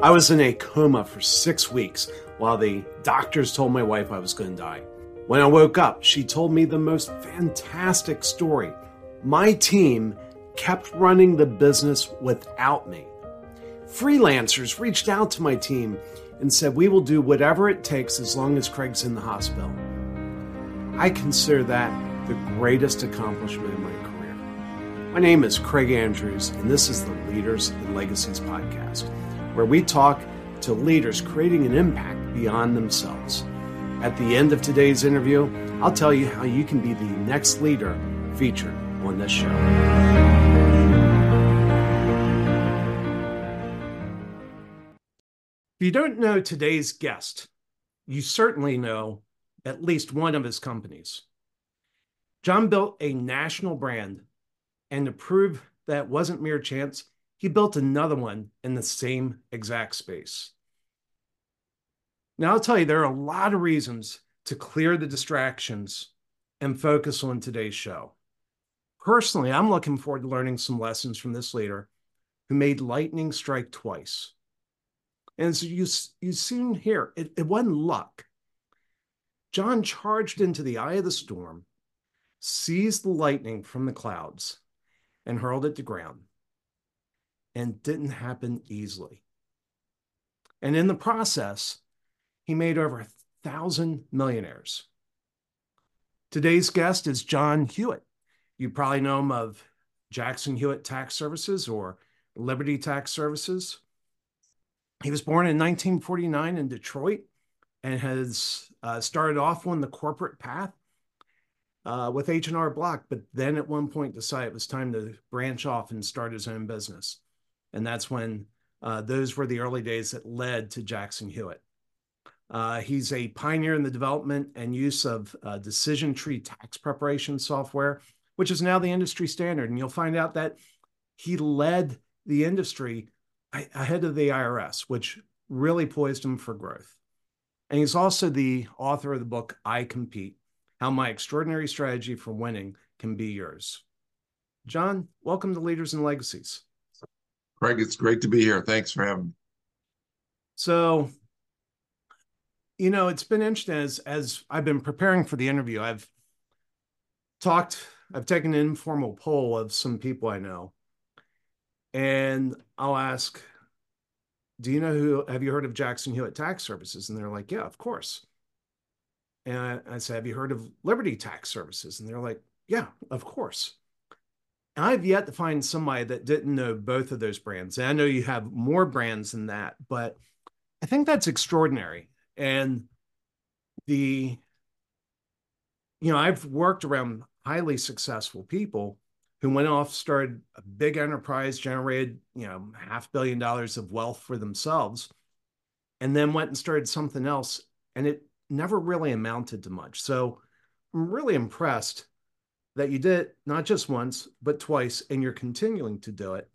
I was in a coma for 6 weeks while the doctors told my wife I was going to die. When I woke up, she told me the most fantastic story. My team kept running the business without me. Freelancers reached out to my team and said, "We will do whatever it takes as long as Craig's in the hospital." I consider that the greatest accomplishment in my career. My name is Craig Andrews, and this is the Leaders and Legacies podcast, where we talk to leaders creating an impact beyond themselves. At the end of today's interview, I'll tell you how you can be the next leader featured on this show. If you don't know today's guest, you certainly know at least one of his companies. John built a national brand, and to prove that wasn't mere chance, he built another one in the same exact space. Now, I'll tell you, there are a lot of reasons to clear the distractions and focus on today's show. Personally, I'm looking forward to learning some lessons from this leader who made lightning strike twice. And as you soon hear, it wasn't luck. John charged into the eye of the storm, seized the lightning from the clouds, and hurled it to ground. And it didn't happen easily. And in the process, he made over 1,000 millionaires. Today's guest is John Hewitt. You probably know him of Jackson Hewitt Tax Services or Liberty Tax Services. He was born in 1949 in Detroit and has started off on the corporate path with H&R Block, but then at one point decided it was time to branch off and start his own business. And that's when those were the early days that led to Jackson Hewitt. He's a pioneer in the development and use of decision tree tax preparation software, which is now the industry standard. And you'll find out that he led the industry ahead of the IRS, which really poised him for growth. And he's also the author of the book, I Compete: How My Extraordinary Strategy for Winning Can Be Yours. John, welcome to Leaders and Legacies. Craig, it's great to be here. Thanks for having me. So, it's been interesting as I've been preparing for the interview. I've taken an informal poll of some people I know, and I'll ask, have you heard of Jackson Hewitt Tax Services? And they're like, yeah, of course. And I said, have you heard of Liberty Tax Services? And they're like, yeah, of course. And I've yet to find somebody that didn't know both of those brands. And I know you have more brands than that, but I think that's extraordinary. And I've worked around highly successful people who went off, started a big enterprise, generated, $500 million of wealth for themselves, and then went and started something else. And it never really amounted to much. So I'm really impressed that you did it not just once, but twice, and you're continuing to do it.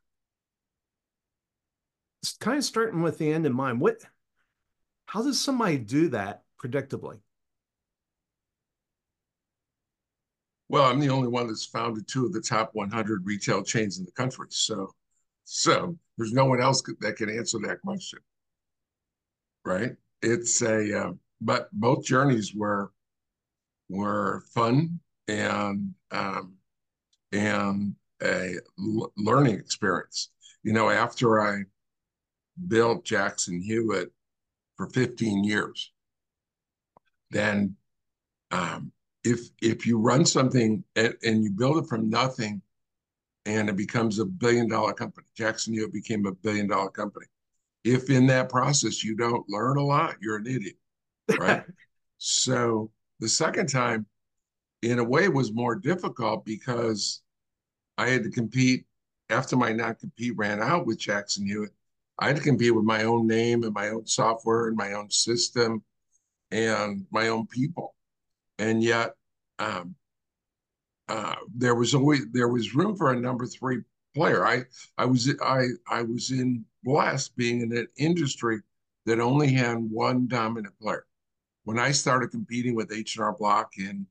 It's kind of starting with the end in mind. How does somebody do that predictably? Well, I'm the only one that's founded two of the top 100 retail chains in the country. So there's no one else that can answer that question, right? But both journeys were fun and a learning experience. After I built Jackson Hewitt for 15 years, then if you run something and you build it from nothing and it becomes $1 billion company, Jackson Hewitt became $1 billion company. If in that process you don't learn a lot, you're an idiot, right? So the second time, in a way, was more difficult because I had to compete after my non-compete ran out with Jackson Hewitt. I had to compete with my own name and my own software and my own system and my own people. And yet there was room for a number three player. I was blessed being in an industry that only had one dominant player. When I started competing with H&R Block in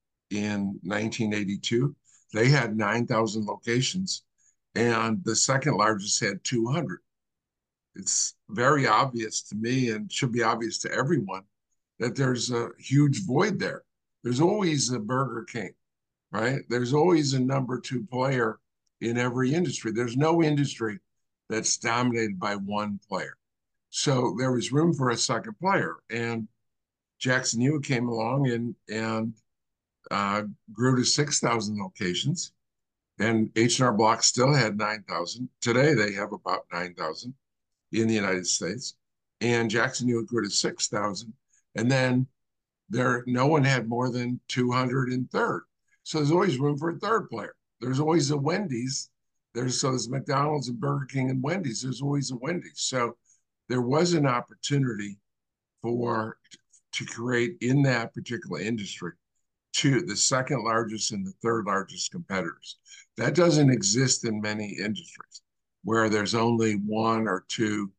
1982, they had 9,000 locations, and the second largest had 200. it's very obvious to me and should be obvious to everyone that there's a huge void there. There's always a Burger King, right? There's always a number two player in every industry. There's no industry that's dominated by one player. So there was room for a second player. And Jackson Hewitt came along and grew to 6,000 locations. And H&R Block still had 9,000. Today they have about 9,000 in the United States. And Jackson Hewitt grew to 6,000. And then no one had more than 200 in third. So there's always room for a third player. There's always a Wendy's. There's McDonald's and Burger King and Wendy's. There's always a Wendy's. So there was an opportunity to create in that particular industry the second largest and the third largest competitors. That doesn't exist in many industries where there's only one or two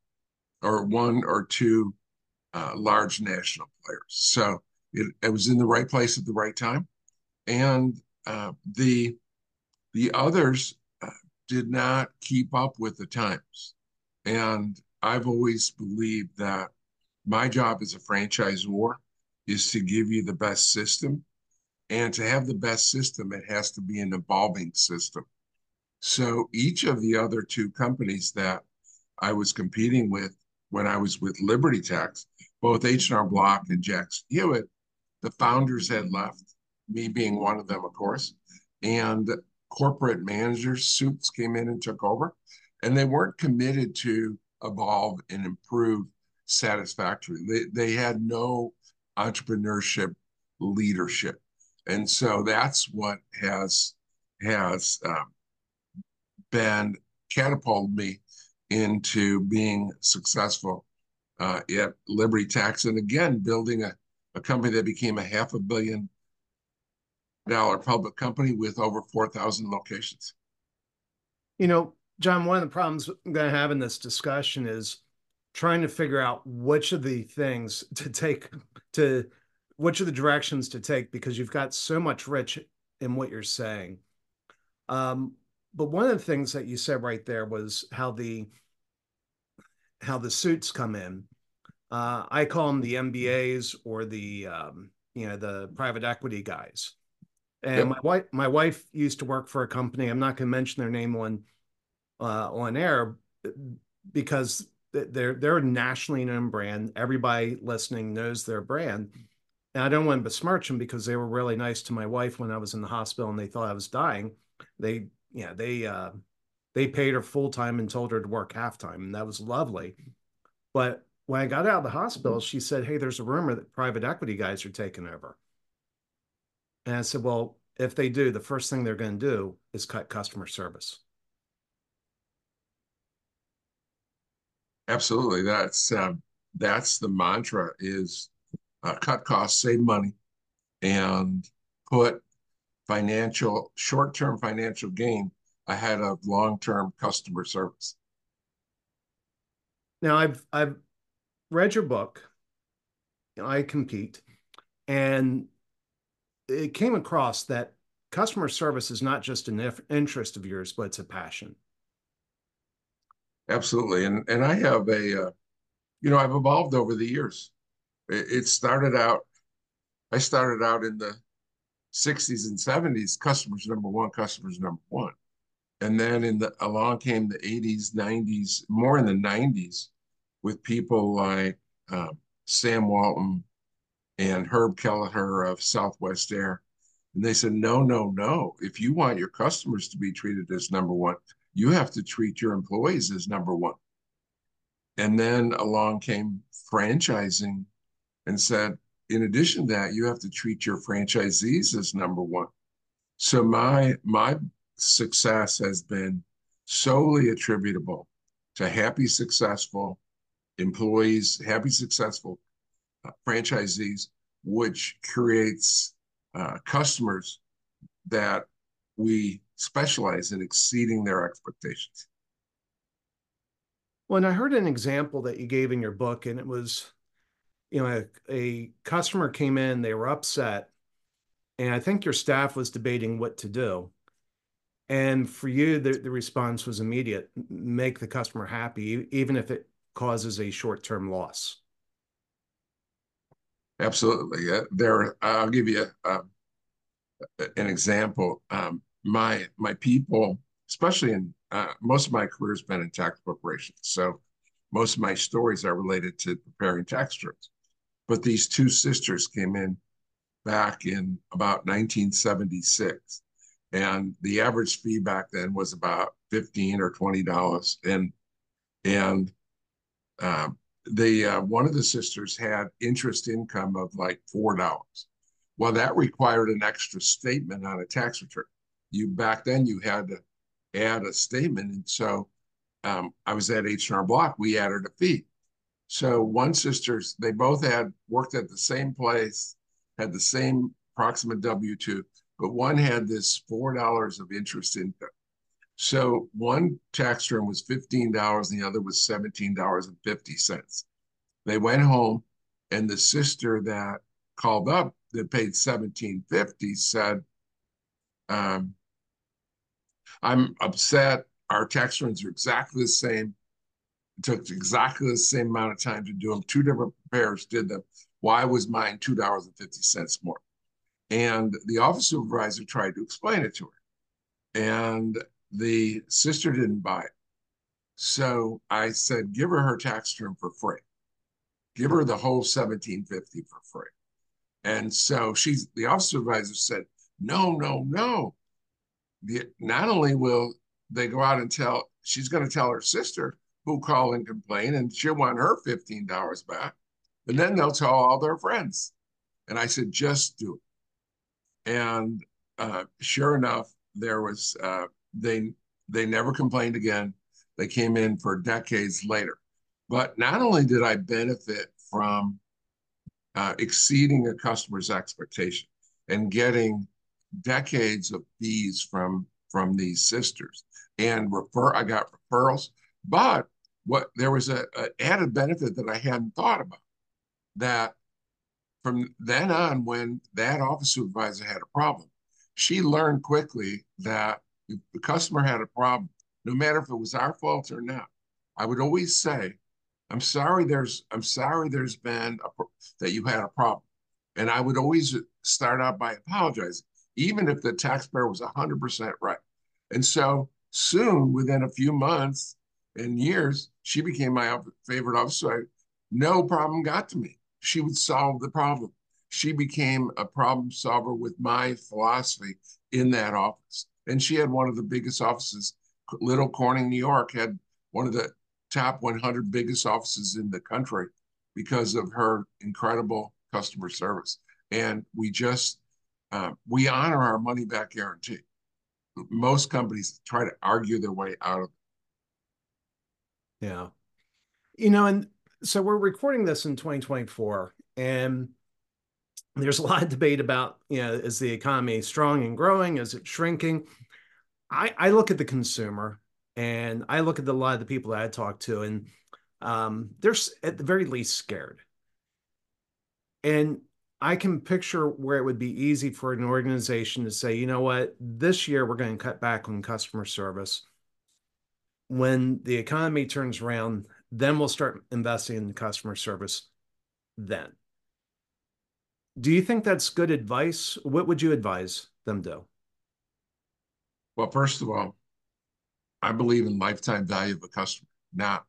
large national players. So it was in the right place at the right time. And the others did not keep up with the times. And I've always believed that my job as a franchisor is to give you the best system. And to have the best system, it has to be an evolving system. So each of the other two companies that I was competing with when I was with Liberty Tax, both H&R Block and Jackson Hewitt, the founders had left, me being one of them, of course, and corporate managers, suits came in and took over, and they weren't committed to evolve and improve satisfactory. They had no entrepreneurship leadership. And so that's what has been catapulted me into being successful at Liberty Tax. And again, building a company that became a $500 million public company with over 4,000 locations. You know, John, one of the problems I'm going to have in this discussion is trying to figure out which of the things to take to which of the directions to take, because you've got so much rich in what you're saying. But one of the things that you said right there was how the suits come in. I call them the MBAs or the private equity guys. And Yep. my wife used to work for a company. I'm not going to mention their name on air because they're a nationally known brand. Everybody listening knows their brand. And I don't want to besmirch them because they were really nice to my wife when I was in the hospital and they thought I was dying. They paid her full time and told her to work half time, and that was lovely. But when I got out of the hospital, she said, "Hey, there's a rumor that private equity guys are taking over." And I said, "Well, if they do, the first thing they're going to do is cut customer service." Absolutely. That's the mantra is cut costs, save money, and put short-term financial gain ahead of long-term customer service. Now, I've read your book, I Compete, and it came across that customer service is not just an interest of yours, but it's a passion. Absolutely. And I have I've evolved over the years. It started out, I started out in the 60s and 70s, customers number one, customers number one. And then along came the 80s, 90s, more in the 90s with people like Sam Walton and Herb Kelleher of Southwest Air. And they said, no, no, no. If you want your customers to be treated as number one, you have to treat your employees as number one. And then along came franchising and said, in addition to that, you have to treat your franchisees as number one. So my success has been solely attributable to happy, successful employees, happy, successful franchisees, which creates customers that we specialize in exceeding their expectations. Well, and I heard an example that you gave in your book, and it was, a customer came in, they were upset, and I think your staff was debating what to do. And for you, the response was immediate: make the customer happy, even if it causes a short-term loss. Absolutely. I'll give you an example. My people, especially in most of my career has been in tax preparation. So most of my stories are related to preparing tax returns. But these two sisters came in back in about 1976. And the average fee back then was about $15 or $20. And the one of the sisters had interest income of like $4. Well, that required an extra statement on a tax return. Back then you had to add a statement, and so I was at H&R Block. We added a fee. So one sisters, they both had worked at the same place, had the same approximate W-2, but one had this $4 of interest income. So one tax return was $15 and the other was $17.50. They went home, and the sister that called up that paid $17.50 said, I'm upset. Our tax returns are exactly the same. It took exactly the same amount of time to do them. Two different preparers did them. Why was mine $2.50 more? And the office supervisor tried to explain it to her. And the sister didn't buy it. So I said, give her tax return for free. Give her the whole $17.50 for free. And so the office supervisor said, no, no, no. Not only will they go out and she's going to tell her sister who call and complain, and she'll want her $15 back. And then they'll tell all their friends. And I said, just do it. And sure enough, there was, they never complained again. They came in for decades later. But not only did I benefit from exceeding a customer's expectation and getting decades of fees from these sisters, and I got referrals, but there was a added benefit that I hadn't thought about, that from then on, when that office supervisor had a problem, she learned quickly that if the customer had a problem, no matter if it was our fault or not, I would always say, I'm sorry there's been that you had a problem. And I would always start out by apologizing, even if the taxpayer was 100% right. And so soon, within a few months and years, she became my favorite officer. No problem got to me. She would solve the problem. She became a problem solver with my philosophy in that office. And she had one of the biggest offices. Little Corning, New York had one of the top 100 biggest offices in the country because of her incredible customer service. And we honor our money back guarantee. Most companies try to argue their way out of it. Yeah. And so we're recording this in 2024, and there's a lot of debate about, is the economy strong and growing? Is it shrinking? I look at the consumer, and I look at a lot of the people that I talk to, and they're at the very least scared. And I can picture where it would be easy for an organization to say, you know what, this year we're going to cut back on customer service. When the economy turns around, then we'll start investing in customer service then. Do you think that's good advice? What would you advise them do? Well, first of all, I believe in lifetime value of a customer, not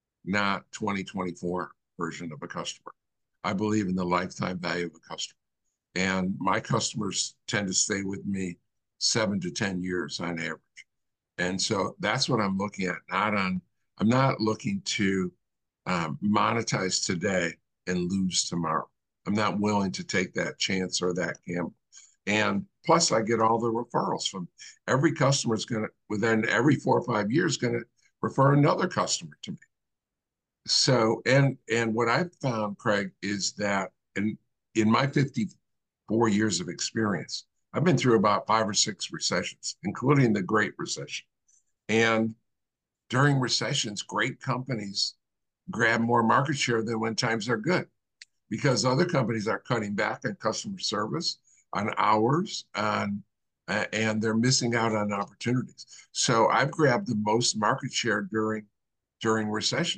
2024 version of a customer. I believe in the lifetime value of a customer. And my customers tend to stay with me 7 to 10 years on average. And so that's what I'm looking at. I'm not looking to monetize today and lose tomorrow. I'm not willing to take that chance or that gamble. And plus, I get all the referrals from every customer is going to, within every 4 or 5 years, going to refer another customer to me. So, and what I've found, Craig, is that in my 54 years of experience, I've been through about 5 or 6 recessions, including the Great Recession. And during recessions, great companies grab more market share than when times are good, because other companies are cutting back on customer service, on hours, and they're missing out on opportunities. So I've grabbed the most market share during recessions.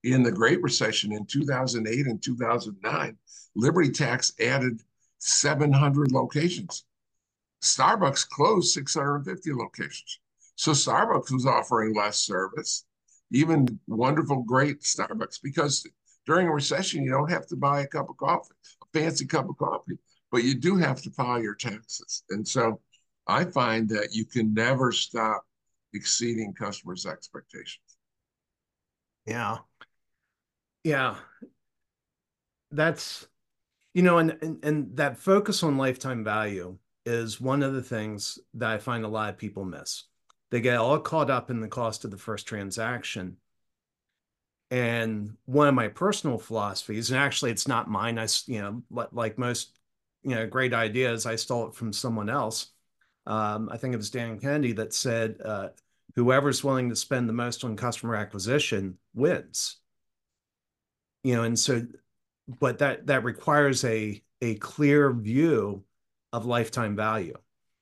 in the Great Recession in 2008 and 2009, Liberty Tax added 700 locations. Starbucks closed 650 locations. So Starbucks was offering less service, even wonderful, great Starbucks, because during a recession, you don't have to buy a cup of coffee, a fancy cup of coffee, but you do have to file your taxes. And so I find that you can never stop exceeding customers' expectations. Yeah. Yeah. That's, and that focus on lifetime value is one of the things that I find a lot of people miss. They get all caught up in the cost of the first transaction. And one of my personal philosophies, and actually it's not mine, like most, great ideas, I stole it from someone else. I think it was Dan Kennedy that said, whoever's willing to spend the most on customer acquisition wins. And so, but that requires a clear view of lifetime value.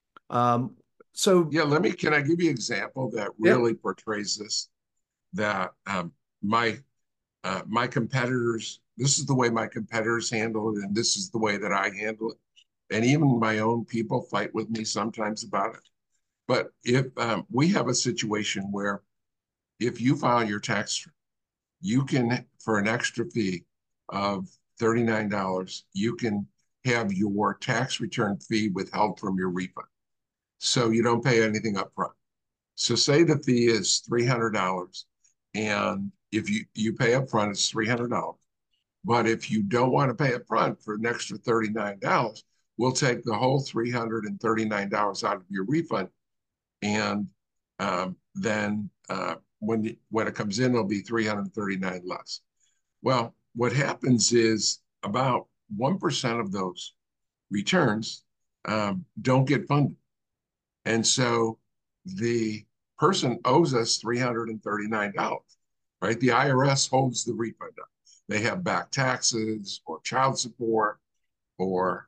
So Yeah, can I give you an example that yeah, really portrays this? That my my competitors, this is the way my competitors handle it, and this is the way that I handle it. And even my own people fight with me sometimes about it. But if we have a situation where if you file your tax, you can, for an extra fee of $39, you can have your tax return fee withheld from your refund. So you don't pay anything up front. So say the fee is $300, and if you pay up front, it's $300. But if you don't want to pay up front for an extra $39, we'll take the whole $339 out of your refund, and then when it comes in, it'll be 339 less. Well, what happens is about 1% of those returns don't get funded. And so the person owes us $339, right? The IRS holds the refund up. They have back taxes or child support or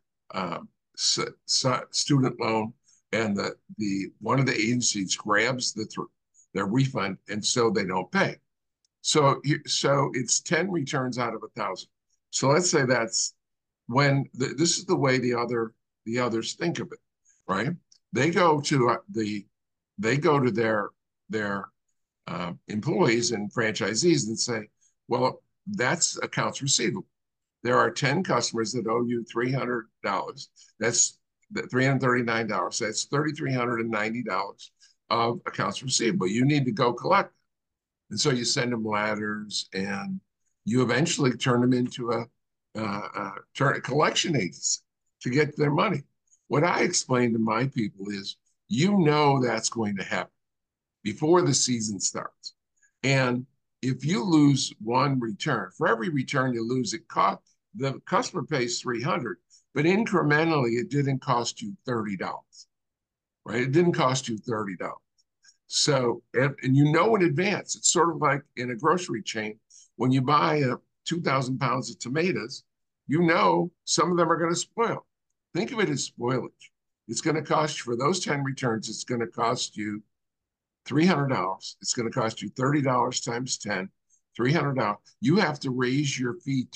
student loan, and the one of the agencies grabs their refund, and so they don't pay. So it's 10 returns out of 1,000. So let's say that's this is the way the others think of it, right? They go to their employees and franchisees and say, well, that's accounts receivable. There are 10 customers that owe you $300. That's $339. That's $3,390 of accounts receivable. You need to go collect. And so you send them letters, and you eventually turn them into a collection agency to get their money. What I explain to my people is, that's going to happen before the season starts. And if you lose one return, for every return you lose, the customer pays $300, but incrementally it didn't cost you $30, right? It didn't cost you $30. So, and in advance, it's sort of like in a grocery chain, when you buy 2,000 pounds of tomatoes, some of them are going to spoil. Think of it as spoilage. It's going to cost you, for those 10 returns, it's going to cost you $300. It's going to cost you $30 times 10, $300. You have to raise your fee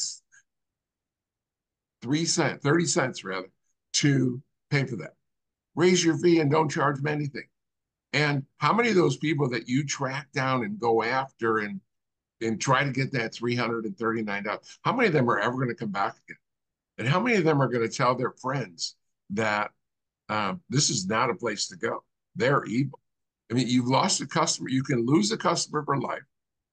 30 cents rather, to pay for that. Raise your fee and don't charge them anything. And how many of those people that you track down and go after and try to get that $339, how many of them are ever going to come back again? And how many of them are going to tell their friends that this is not a place to go? They're evil. I mean, you've lost a customer. You can lose a customer for life,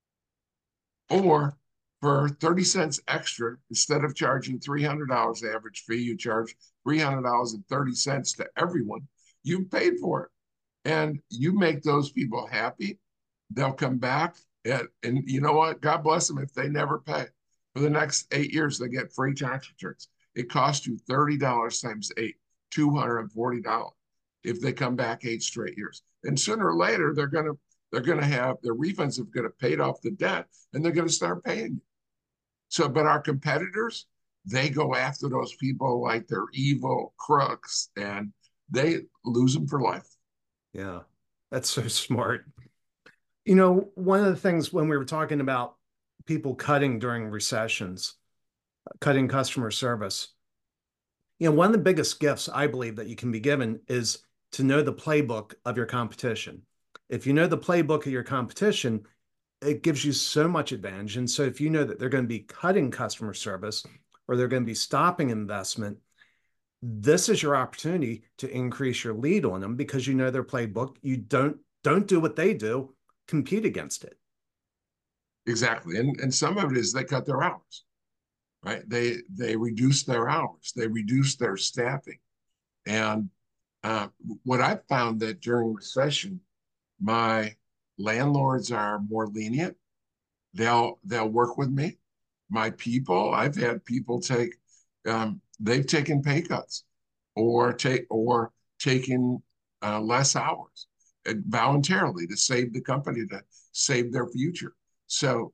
or for 30 cents extra, instead of charging $300 average fee, you charge $300.30 to everyone. You paid for it. And you make those people happy, they'll come back. And you know what? God bless them if they never pay. For the next 8 years, they get free tax returns. It costs you $30 times 8, $240 if they come back 8 straight years. And sooner or later, they're gonna have their refunds have gonna paid off the debt, and they're gonna start paying you. So, but our competitors, they go after those people like they're evil crooks, and they lose them for life. Yeah, that's so smart. One of the things when we were talking about people cutting during recessions, cutting customer service. One of the biggest gifts I believe that you can be given is to know the playbook of your competition. If you know the playbook of your competition, it gives you so much advantage. And so if you know that they're going to be cutting customer service or they're going to be stopping investment, this is your opportunity to increase your lead on them because you know their playbook. You don't do what they do, compete against it. Exactly. And some of it is they cut their hours, right? They reduce their hours, they reduce their staffing. And what I've found that during recession, my landlords are more lenient. They'll work with me. My people, I've had people take they've taken pay cuts or taken less hours voluntarily to save the company, to save their future. So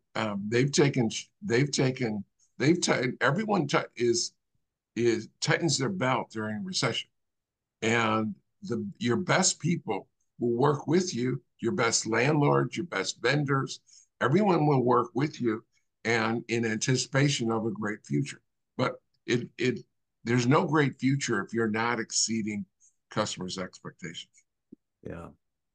everyone is tightens their belt during recession, and your best people will work with you. Your best landlords, your best vendors, everyone will work with you, and in anticipation of a great future. But there's no great future if you're not exceeding customers' expectations. Yeah.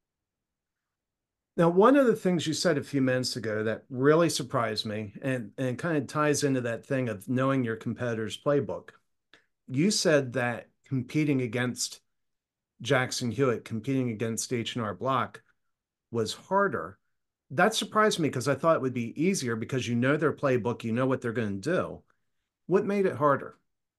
Now, one of the things you said a few minutes ago that really surprised me and kind of ties into that thing of knowing your competitor's playbook. You said that competing against Jackson Hewitt, competing against H&R Block was harder. That surprised me because I thought it would be easier because you know their playbook, you know what they're going to do. What made it harder?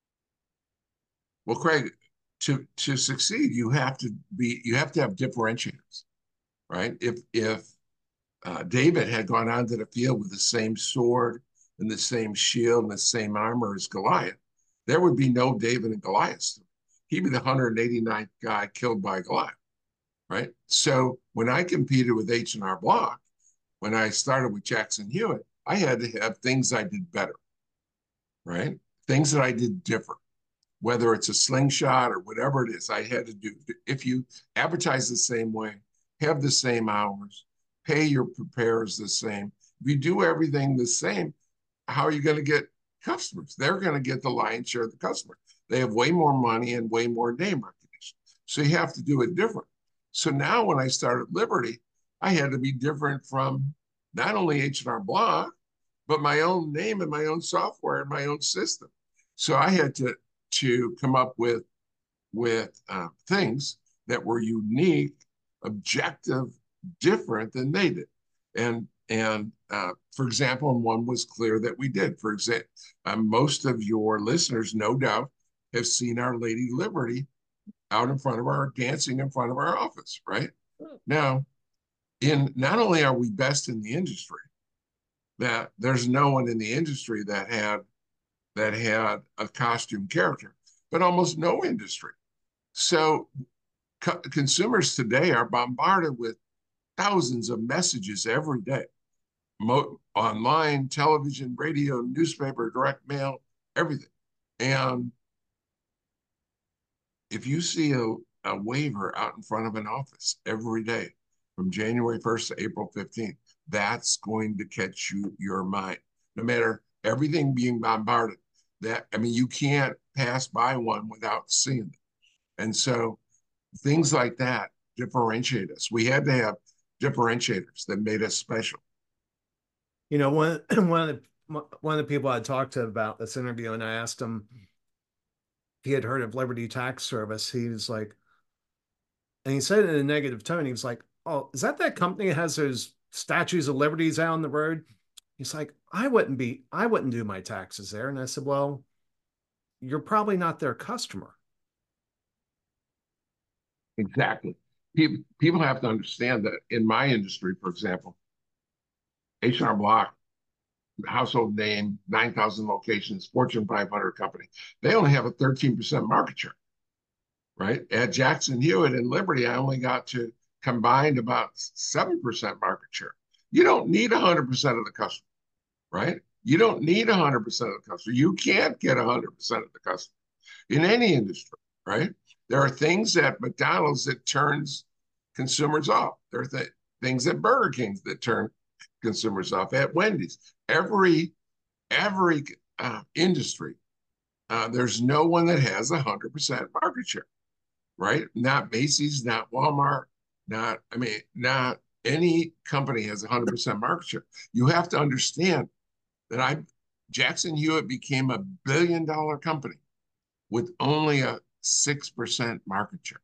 Well, Craig, to succeed, you have to have differentiators, right? If David had gone onto the field with the same sword and the same shield and the same armor as Goliath, there would be no David and Goliath. He'd be the 189th guy killed by Goliath, right? So when I competed with H&R Block, when I started with Jackson Hewitt, I had to have things I did better, right? Things that I did different, whether it's a slingshot or whatever it is, I had to do. If you advertise the same way, have the same hours, pay your preparers the same, if you do everything the same, how are you going to get customers? They're going to get the lion's share of the customer. They have way more money and way more name recognition. So you have to do it different. So now when I started Liberty, I had to be different from not only H&R Block, but my own name and my own software and my own system. So I had to come up with things that were unique, objective, different than they did. And for example, and one was clear that we did. For example, most of your listeners, no doubt, have seen Our Lady Liberty out in front of dancing in front of our office, right? Now, not only are we best in the industry, that there's no one in the industry that had a costume character, but almost no industry. So consumers today are bombarded with thousands of messages every day, online, television, radio, newspaper, direct mail, everything. And if you see a waiver out in front of an office every day from January 1st to April 15th, that's going to catch your mind. No matter everything being bombarded, you can't pass by one without seeing it. And so things like that differentiate us. We had to have differentiators that made us special. One of the people I talked to about this interview, and I asked him if he had heard of Liberty Tax Service. He was like, and he said it in a negative tone. He was like, "Oh, is that company that has those statues of liberties out on the road?" He's like, I wouldn't do my taxes there. And I said, well, you're probably not their customer. Exactly. People have to understand that in my industry, for example, H&R Block, household name, 9,000 locations, Fortune 500 company, they only have a 13% market share, right? At Jackson Hewitt and Liberty, I only got to combined about 7% market share. You don't need 100% of the customer, right? You don't need 100% of the customer. You can't get 100% of the customer in any industry, right? There are things at McDonald's that turns consumers off. There are things at Burger King that turn consumers off at Wendy's. Every industry, there's no one that has 100% market share, right? Not Macy's, not Walmart, not any company has 100% market share. You have to understand that Jackson Hewitt became $1 billion company with only a 6% market share.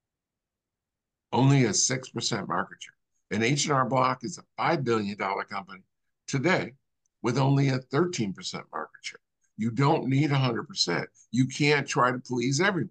Only a 6% market share. And H&R Block is a $5 billion company today with only a 13% market share. You don't need 100%. You can't try to please everyone.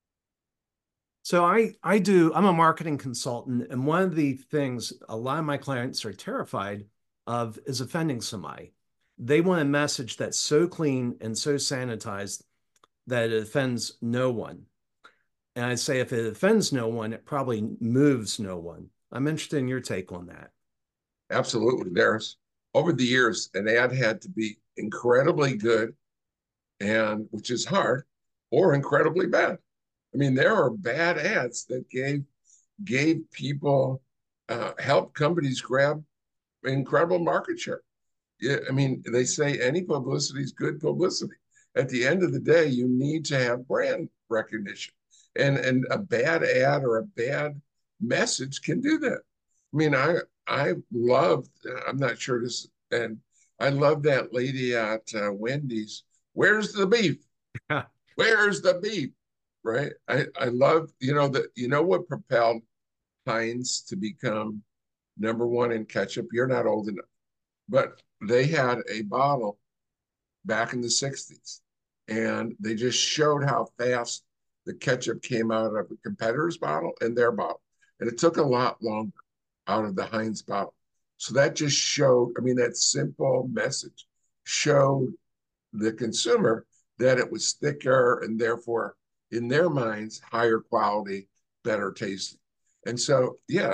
So I'm a marketing consultant, and one of the things a lot of my clients are terrified of is offending somebody. They want a message that's so clean and so sanitized that it offends no one. And I say if it offends no one, it probably moves no one. I'm interested in your take on that. Absolutely. There's over the years, an ad had to be incredibly good, and which is hard, or incredibly bad. I mean, there are bad ads that gave people help companies grab incredible market share. Yeah, I mean, they say any publicity is good publicity. At the end of the day, you need to have brand recognition, and a bad ad or a bad message can do that. I mean, I loved. I'm not sure this, and I love that lady at Wendy's. Where's the beef? Where's the beef? Right? I love, what propelled Heinz to become number one in ketchup. You're not old enough, but they had a bottle back in the 60s, and they just showed how fast the ketchup came out of a competitor's bottle and their bottle. And it took a lot longer out of the Heinz bottle. So that just showed, I mean, that simple message showed the consumer that it was thicker and therefore, in their minds, higher quality, better tasting. And so, yeah,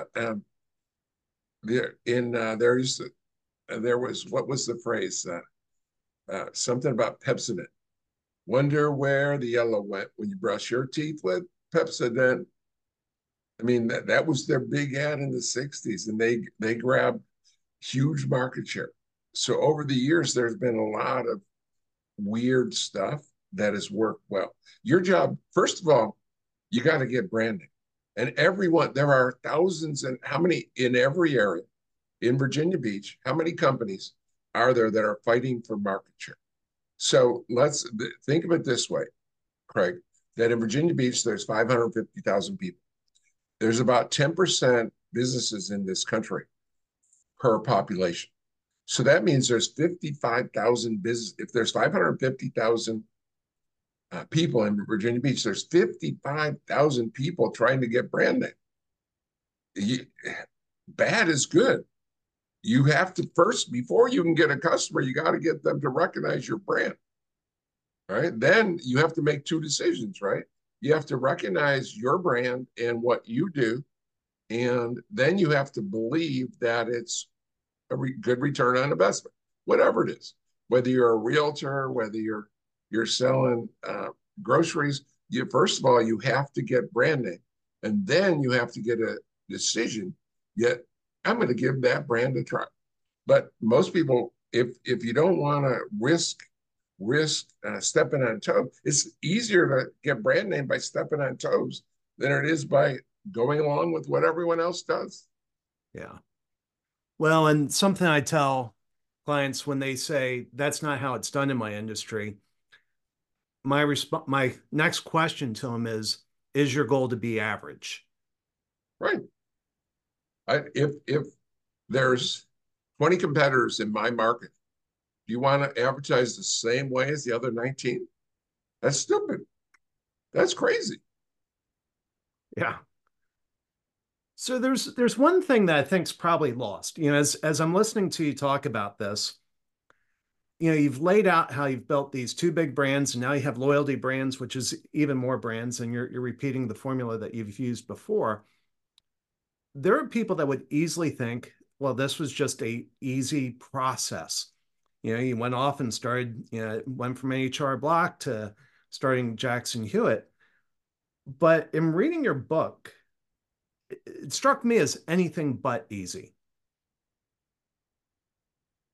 there was, what was the phrase? Something about Pepsodent. Wonder where the yellow went when you brush your teeth with Pepsodent. I mean, that was their big ad in the 60s, and they grabbed huge market share. So over the years, there's been a lot of weird stuff that has worked well. Your job, first of all, you got to get branding. And there are thousands, and how many in every area in Virginia Beach, how many companies are there that are fighting for market share? So let's think of it this way, Craig, that in Virginia Beach, there's 550,000 people. There's about 10% businesses in this country per population. So that means there's 55,000 business. If there's 550,000 people in Virginia Beach, there's 55,000 people trying to get brand name. Bad is good. You have to first, before you can get a customer, you got to get them to recognize your brand. Right? Then you have to make two decisions, right? You have to recognize your brand and what you do. And then you have to believe that it's a good return on investment, whatever it is, whether you're a realtor, whether you're selling groceries. First of all, you have to get brand name, and then you have to get a decision. Yet, I'm going to give that brand a try. But most people, if you don't want to risk stepping on toes, it's easier to get brand name by stepping on toes than it is by going along with what everyone else does. Yeah. Well, and something I tell clients when they say that's not how it's done in my industry, my next question to them is your goal to be average? Right. If there's 20 competitors in my market, do you want to advertise the same way as the other 19? That's stupid. That's crazy. Yeah. So there's one thing that I think's probably lost. As I'm listening to you talk about this, you've laid out how you've built these two big brands, and now you have loyalty brands, which is even more brands, and you're repeating the formula that you've used before. There are people that would easily think, well, this was just a easy process. You went off and started, went from H&R Block to starting Jackson Hewitt. But in reading your book, it struck me as anything but easy.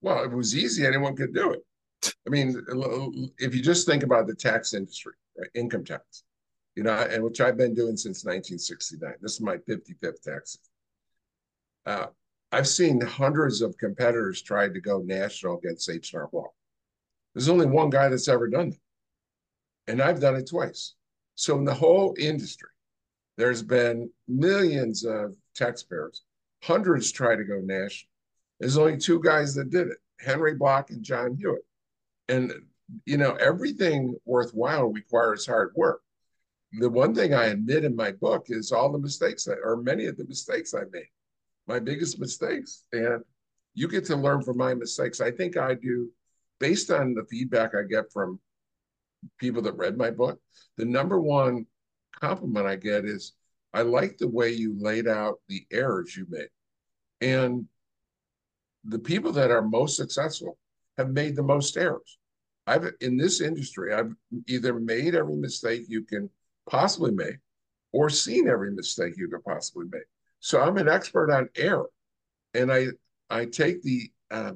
Well, it was easy. Anyone could do it. I mean, if you just think about the tax industry, right? Income tax, and which I've been doing since 1969. This is my 55th tax. Uh, I've seen hundreds of competitors try to go national against H&R Block. There's only one guy that's ever done that, and I've done it twice. So in the whole industry, there's been millions of taxpayers, hundreds try to go national. There's only two guys that did it, Henry Block and John Hewitt. And, everything worthwhile requires hard work. The one thing I admit in my book is all the mistakes, or many of the mistakes I made, my biggest mistakes. And you get to learn from my mistakes. I think I do, based on the feedback I get from people that read my book. The number one compliment I get is, I like the way you laid out the errors you made. And the people that are most successful have made the most errors. In this industry, I've either made every mistake you can possibly make or seen every mistake you could possibly make. So I'm an expert on error. And I take the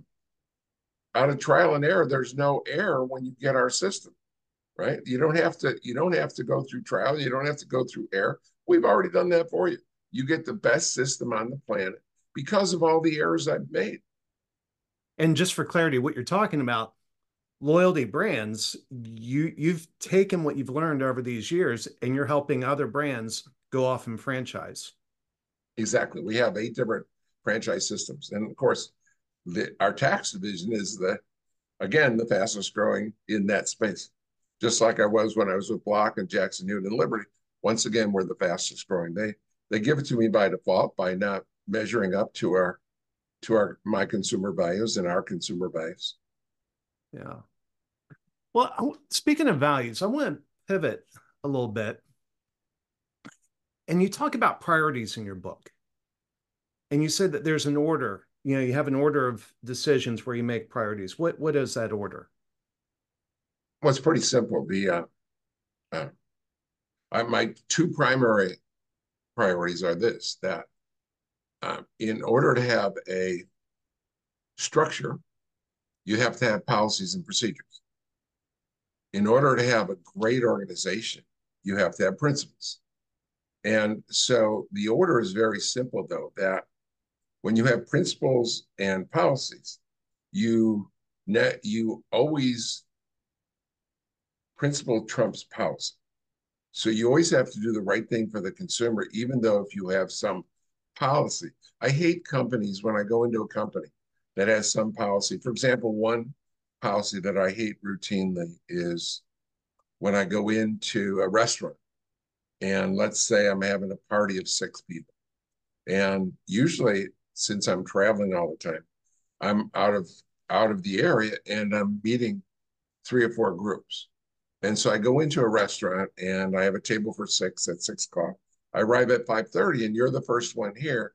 out of trial and error, there's no error when you get our system, right? You don't have to go through trial, you don't have to go through error. We've already done that for you. You get the best system on the planet because of all the errors I've made. And just for clarity, what you're talking about, loyalty brands, you've taken what you've learned over these years and you're helping other brands go off and franchise. Exactly. We have 8 different franchise systems. And of course, our tax division is again, the fastest growing in that space. Just like I was when I was with Block and Jackson Hewitt and Liberty. Once again, we're the fastest growing. They give it to me by default by not measuring up to my consumer values and our consumer values. Yeah. Well, speaking of values, I want to pivot a little bit. And you talk about priorities in your book. And you said that there's an order, you have an order of decisions where you make priorities. What is that order? Well, it's pretty simple. My 2 primary priorities are that in order to have a structure, you have to have policies and procedures. In order to have a great organization, you have to have principles. And so the order is very simple, though, that when you have principles and policies, you always, principle trumps policy. So you always have to do the right thing for the consumer, even though if you have some policy. I hate companies when I go into a company that has some policy. For example, one policy that I hate routinely is when I go into a restaurant and let's say I'm having a party of 6 people. And usually, since I'm traveling all the time, I'm out of the area and I'm meeting 3 or 4 groups. And so I go into a restaurant and I have a table for 6 at 6 o'clock. I arrive at 5:30 and you're the first one here.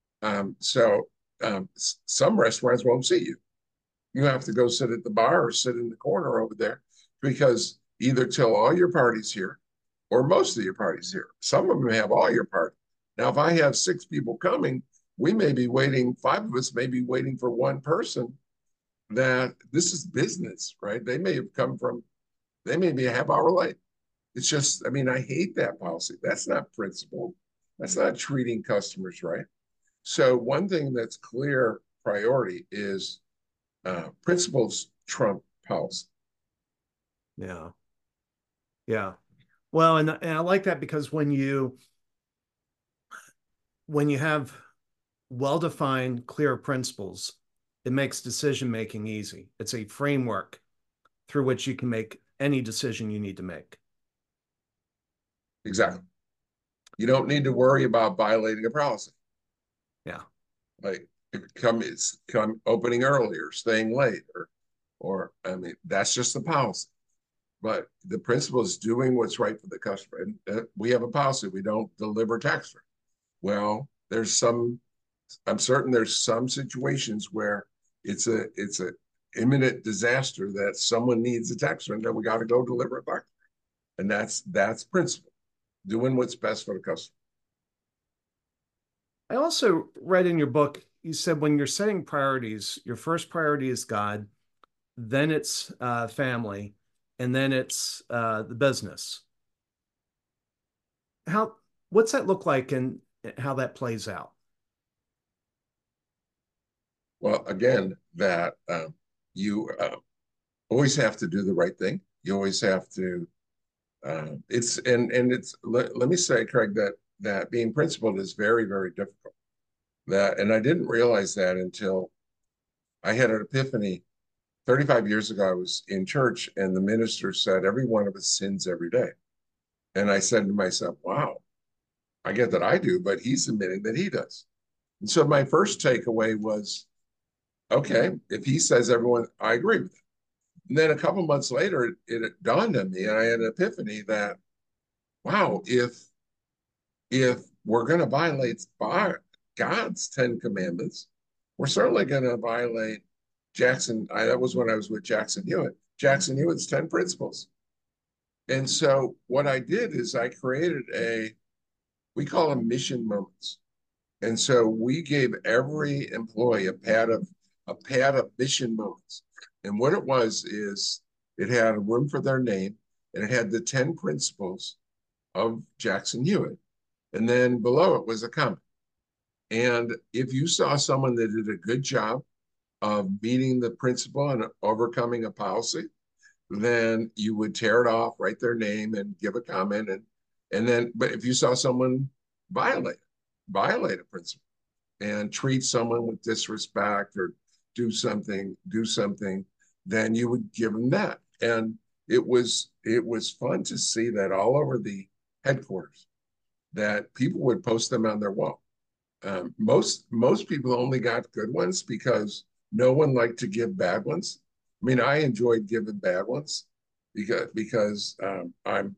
Some restaurants won't see you. You have to go sit at the bar or sit in the corner over there because either till all your parties here or most of your parties here. Some of them have all your party. Now, if I have 6 people coming, we may be waiting, 5 of us may be waiting for one person. That this is business, right? They may have our life. It's just, I hate that policy. That's not principle. That's not treating customers right. So one thing that's clear priority is principles trump policy. Yeah. Yeah. Well, and I like that because when you have well-defined, clear principles, it makes decision making easy. It's a framework through which you can make any decision you need to make. Exactly. You don't need to worry about violating a policy. Yeah. Like come opening early or staying late or that's just the policy. But the principle is doing what's right for the customer. And we have a policy. We don't deliver tax free. Well, I'm certain there's some situations where it's a imminent disaster that someone needs a tax return that we got to go deliver it back. And that's principle, doing what's best for the customer. I also read in your book, you said when you're setting priorities, your first priority is God, then it's family, and then it's the business. How what's that look like and how that plays out? Well, again, that you always have to do the right thing. You always have to. It's and it's let me say, Craig, that being principled is very, very difficult. That and I didn't realize that until I had an epiphany 35 years ago. I was in church and the minister said, every one of us sins every day. And I said to myself, wow, I get that I do, but he's admitting that he does. And so my first takeaway was, okay, if he says everyone, I agree with it. And then a couple months later, it dawned on me and I had an epiphany that, wow, if we're going to violate God's 10 commandments, we're certainly going to violate that was when I was with Jackson Hewitt, Jackson Hewitt's 10 principles. And so what I did is I created we call them mission moments. And so we gave every employee a pad of mission moments. And what it was is it had a room for their name and it had the 10 principles of Jackson Hewitt. And then below it was a comment. And if you saw someone that did a good job of meeting the principle and overcoming a policy, then you would tear it off, write their name, and give a comment. And then, but if you saw someone violate a principle and treat someone with disrespect or do something, then you would give them that. And it was fun to see that all over the headquarters, that people would post them on their wall. Most people only got good ones because no one liked to give bad ones. I mean, I enjoyed giving bad ones because I'm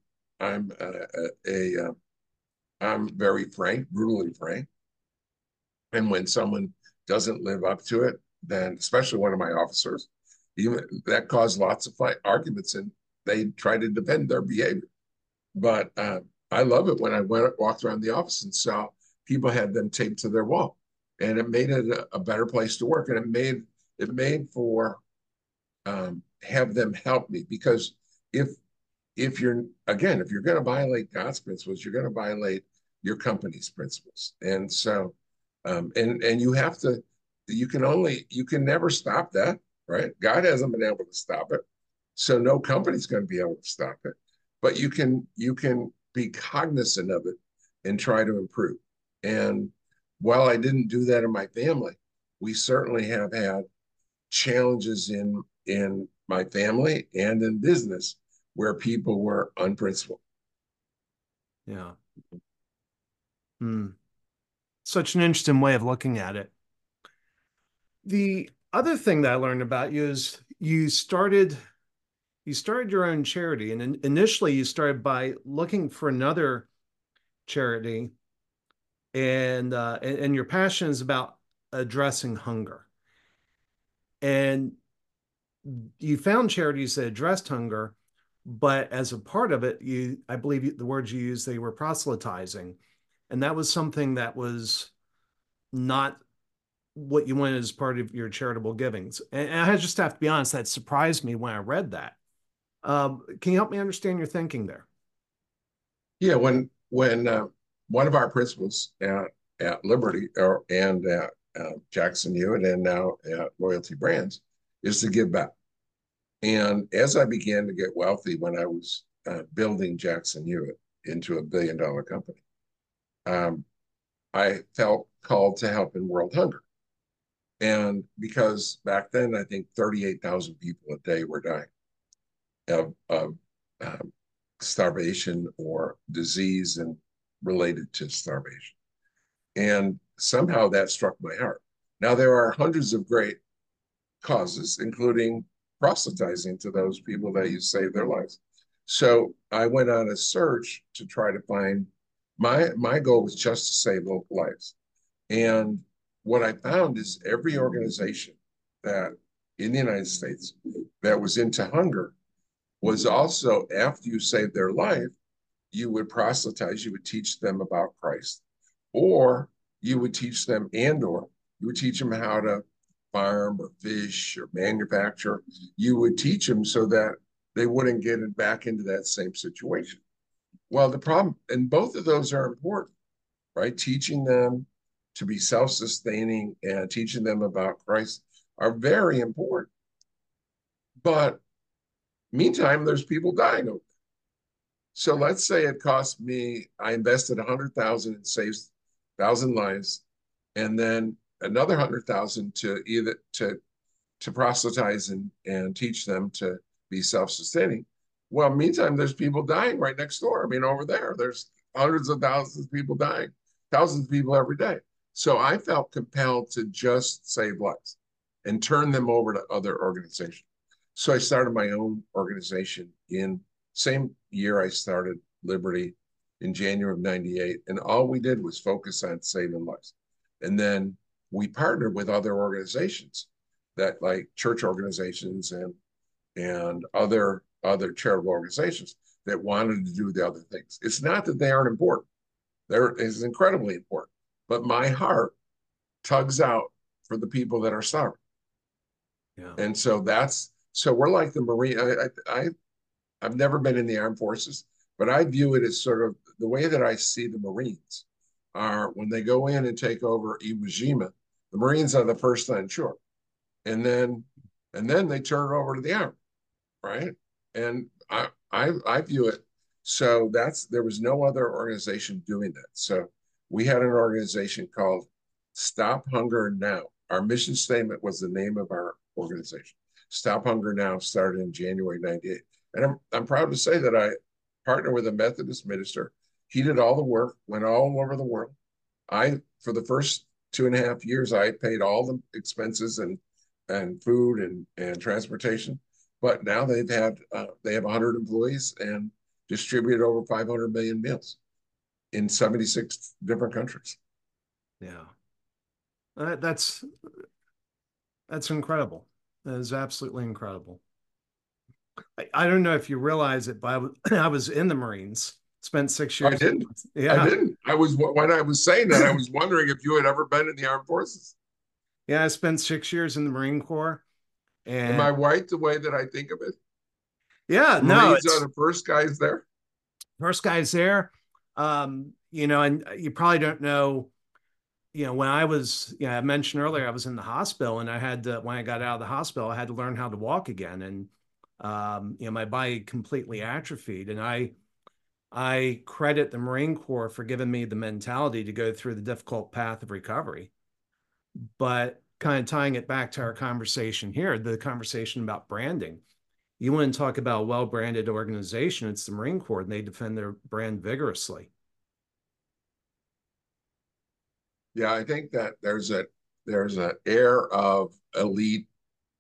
very frank, brutally frank, and when someone doesn't live up to it, then especially one of my officers, even that caused lots of arguments, and they try to defend their behavior. But I love it when I walked around the office and saw people had them taped to their wall, and it made it a better place to work, and it made for have them help me, because if you're going to violate God's principles, you're going to violate your company's principles, and so and you have to you can never stop that, right? God hasn't been able to stop it, so no company's going to be able to stop it, but you can be cognizant of it and try to improve. And while I didn't do that in my family, we certainly have had challenges in my family and in business where people were unprincipled. Yeah. Hmm. Such an interesting way of looking at it. The other thing that I learned about you is you started your own charity, and initially you started by looking for another charity, and your passion is about addressing hunger. And you found charities that addressed hunger, but as a part of it, I believe the words you used, they were proselytizing, and that was something that was not what you wanted as part of your charitable givings. And I just have to be honest, that surprised me when I read that. Can you help me understand your thinking there? Yeah, when one of our principals at Liberty and at Jackson Hewitt and now at Loyalty Brands is to give back. And as I began to get wealthy when I was building Jackson Hewitt into $1 billion company, I felt called to help in world hunger. And because back then, I think 38,000 people a day were dying of starvation or disease and related to starvation. And somehow that struck my heart. Now, there are hundreds of great causes, including proselytizing to those people that you saved their lives. So I went on a search to try to find my goal was just to save local lives. And what I found is every organization that in the United States that was into hunger was also, after you saved their life, you would proselytize, you would teach them about Christ, or you would teach them or You would teach them how to farm or fish or manufacture. You would teach them so that they wouldn't get it back into that same situation. Well, the problem, and both of those are important, right? Teaching them to be self-sustaining and teaching them about Christ are very important. But meantime, there's people dying over. So let's say it cost me, I invested 100,000 and saves 1,000 lives, and then another 100,000 to either to proselytize and teach them to be self-sustaining. Well, meantime, there's people dying right next door. I mean, over there, there's hundreds of thousands of people dying, thousands of people every day. So I felt compelled to just save lives and turn them over to other organizations. So I started my own organization in same year I started Liberty in January of 98. And all we did was focus on saving lives. And then we partnered with other organizations that like church organizations and other charitable organizations that wanted to do the other things. It's not that they aren't important. They're is incredibly important. But my heart tugs out for the people that are starving. Yeah. And so we're like the Marine. I've never been in the armed forces, but I view it as sort of the way that I see the Marines are when they go in and take over Iwo Jima, the Marines are the first on shore. And then they turn it over to the army, right? And I view it so there was no other organization doing that. So we had an organization called Stop Hunger Now. Our mission statement was the name of our organization. Stop Hunger Now started in January 98. And I'm proud to say that I partnered with a Methodist minister. He did all the work, went all over the world. For the first 2.5 years, I paid all the expenses and food and transportation. But now they have 100 employees and distributed over 500 million meals in 76 different countries. Yeah. That's incredible. That is absolutely incredible. I don't know if you realize it, but I was in the Marines, spent 6 years. I didn't. Yeah. I didn't. When I was saying that, I was wondering if you had ever been in the armed forces. Yeah, I spent 6 years in the Marine Corps. Am And I right the way that I think of it? yeah, The no, Marines are it's the first guys there. first guys there. And you probably don't know, when I was, I mentioned earlier, I was in the hospital and I had to, when I got out of the hospital, I had to learn how to walk again. And, my body completely atrophied. And I credit the Marine Corps for giving me the mentality to go through the difficult path of recovery. But kind of tying it back to our conversation here, the conversation about branding. You want to talk about a well-branded organization, it's the Marine Corps, and they defend their brand vigorously. Yeah, I think that there's an air of elite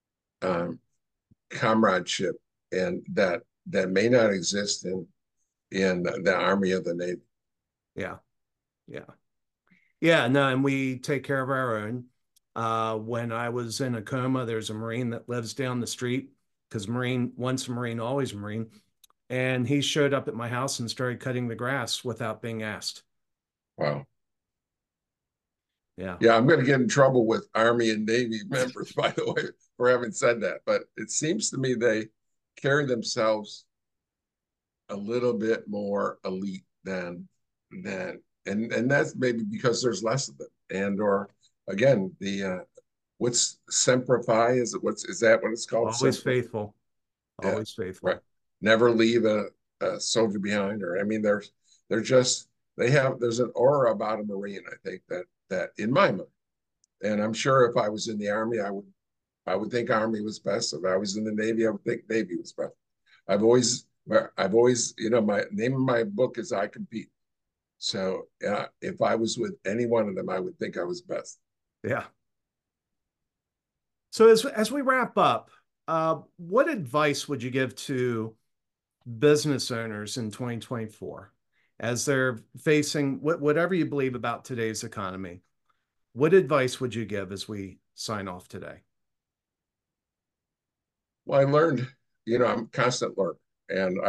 comradeship, and that may not exist in the Army or the Navy. Yeah, yeah, yeah. No, and we take care of our own. When I was in a coma, there's a Marine that lives down the street because once a Marine, always a Marine, and he showed up at my house and started cutting the grass without being asked. Wow. Yeah, Yeah, I'm going to get in trouble with Army and Navy members, by the way, for having said that. But it seems to me they carry themselves a little bit more elite and that's maybe because there's less of them. And or again, the what's Semper Fi? Is that what it's called? always Semper? faithful, Yeah, always right. faithful. Never leave a soldier behind. Or I mean, they're just there's an aura about a Marine. I think that in my mind, and I'm sure if I was in the Army, I would think Army was best. If I was in the Navy, I would think Navy was best. I've always, my name of my book is I Compete. So if I was with any one of them, I would think I was best. Yeah. So as we wrap up, what advice would you give to business owners in 2024 as they're facing whatever you believe about today's economy? What advice would you give as we sign off today? Well, I learned, I'm a constant learner, and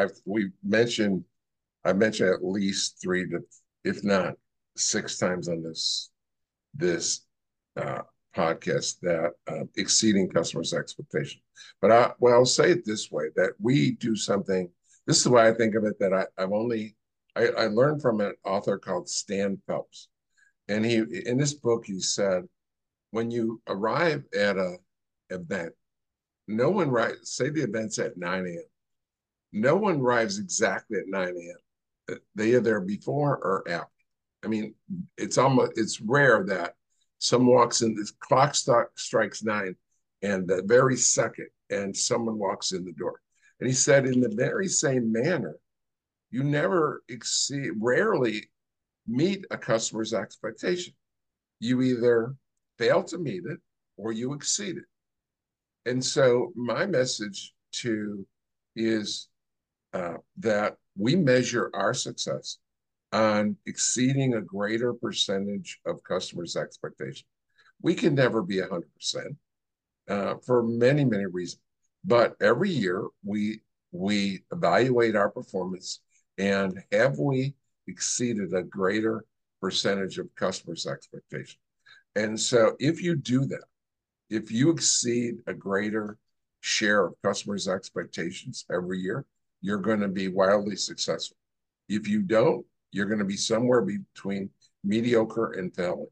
I mentioned at least three to, if not 6 times on this podcast, that exceeding customers' expectation. But I'll say it this way, that we do something. This is the way I think of it, that I learned from an author called Stan Phelps. And in this book, he said, when you arrive at an event, no one say the event's at 9 a.m. No one arrives exactly at 9 a.m. They are there before or after. I mean, it's rare that someone walks in, this clock strikes 9, and the very second, and someone walks in the door. And he said, in the very same manner, you rarely meet a customer's expectation. You either fail to meet it or you exceed it. And so my message is that we measure our success on exceeding a greater percentage of customers' expectation. We can never be 100% for many, many reasons. But every year we evaluate our performance, and have we exceeded a greater percentage of customers' expectation? And so if you do that, if you exceed a greater share of customers' expectations every year, you're going to be wildly successful. If you don't, you're going to be somewhere between mediocre and failing.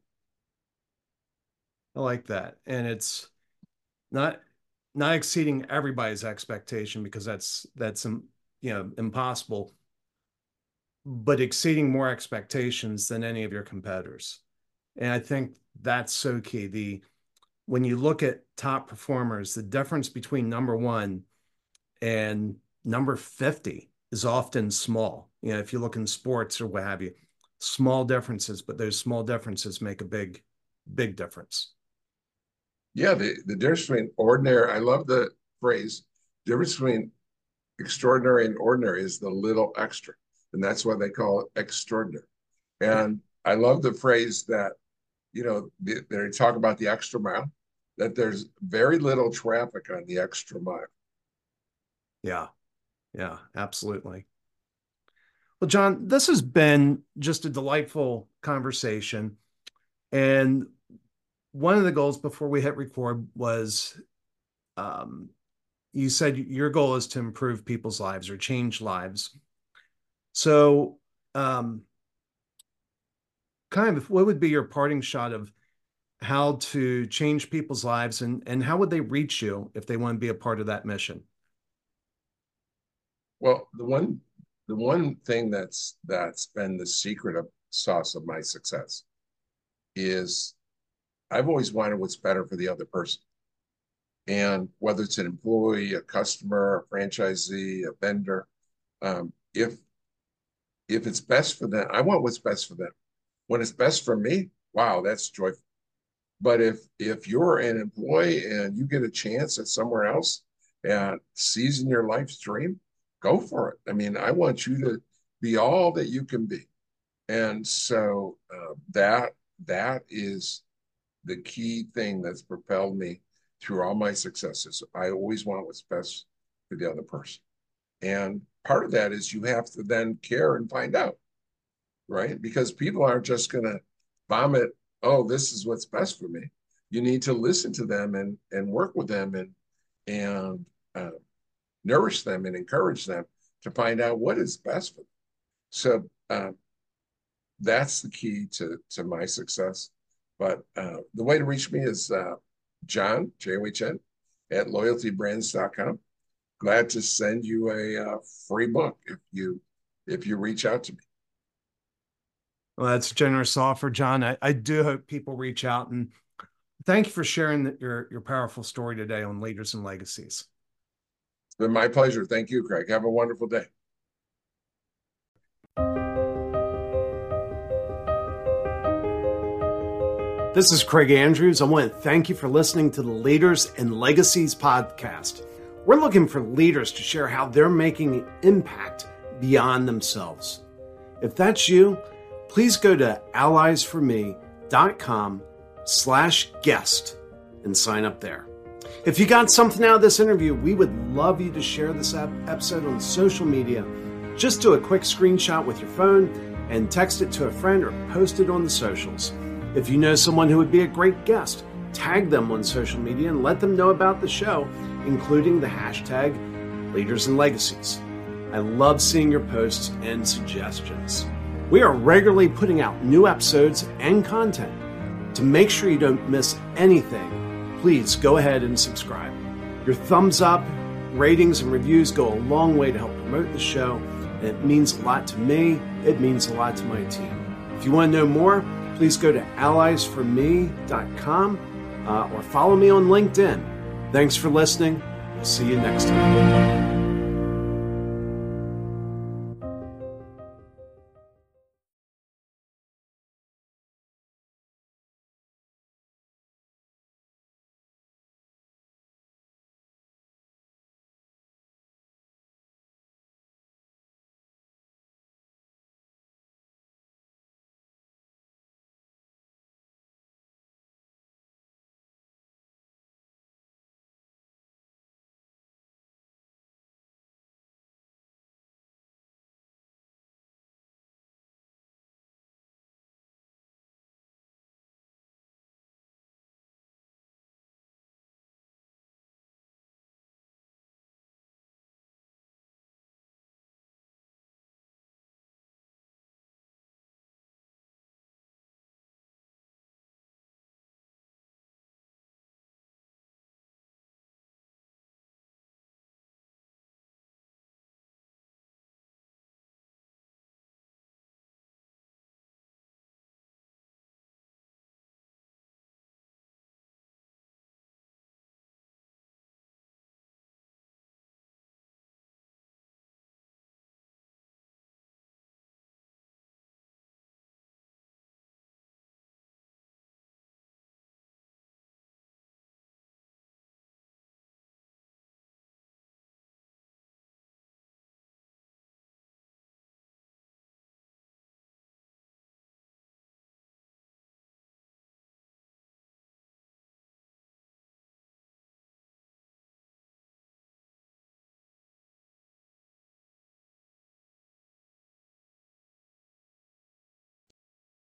I like that. And it's not exceeding everybody's expectation, because that's impossible, but exceeding more expectations than any of your competitors. And I think that's so key. When you look at top performers, the difference between number 1 and number 50 is often small. If you look in sports or what have you, small differences, but those small differences make a big, big difference. Yeah, the difference between ordinary, I love the phrase, the difference between extraordinary and ordinary is the little extra. And that's why they call it extraordinary. And I love the phrase that, they talk about the extra mile, that there's very little traffic on the extra mile. Yeah, absolutely. Well, John, this has been just a delightful conversation. And one of the goals before we hit record was, you said your goal is to improve people's lives or change lives. So, kind of what would be your parting shot of how to change people's lives, and how would they reach you if they want to be a part of that mission? Well, the one thing that's been the secret sauce of my success is I've always wanted what's better for the other person. And whether it's an employee, a customer, a franchisee, a vendor, if it's best for them, I want what's best for them. When it's best for me, wow, that's joyful. But if you're an employee and you get a chance at somewhere else and season your life's dream, go for it. I mean, I want you to be all that you can be. And so that is the key thing that's propelled me through all my successes. I always want what's best for the other person. And part of that is you have to then care and find out, right? Because people aren't just going to vomit, oh, this is what's best for me. You need to listen to them and work with them and nourish them and encourage them to find out what is best for them. So that's the key to my success. But the way to reach me is John, J-O-H-N, at loyaltybrands.com. Glad to send you a free book if you reach out to me. Well, that's a generous offer, John. I do hope people reach out, and thank you for sharing your powerful story today on Leaders and Legacies. It's been my pleasure. Thank you, Craig. Have a wonderful day. This is Craig Andrews. I want to thank you for listening to the Leaders and Legacies podcast. We're looking for leaders to share how they're making an impact beyond themselves. If that's you, please go to alliesforme.com/guest and sign up there. If you got something out of this interview, we would love you to share this episode on social media. Just do a quick screenshot with your phone and text it to a friend or post it on the socials. If you know someone who would be a great guest, Tag them on social media and let them know about the show, including the hashtag Leaders and Legacies. I love seeing your posts and suggestions. We are regularly putting out new episodes and content. To make sure you don't miss anything, please go ahead and subscribe. Your thumbs up, ratings, and reviews go a long way to help promote the show, and it means a lot to me. It means a lot to my team. If you want to know more, please go to alliesforme.com or follow me on LinkedIn. Thanks for listening. We'll see you next time.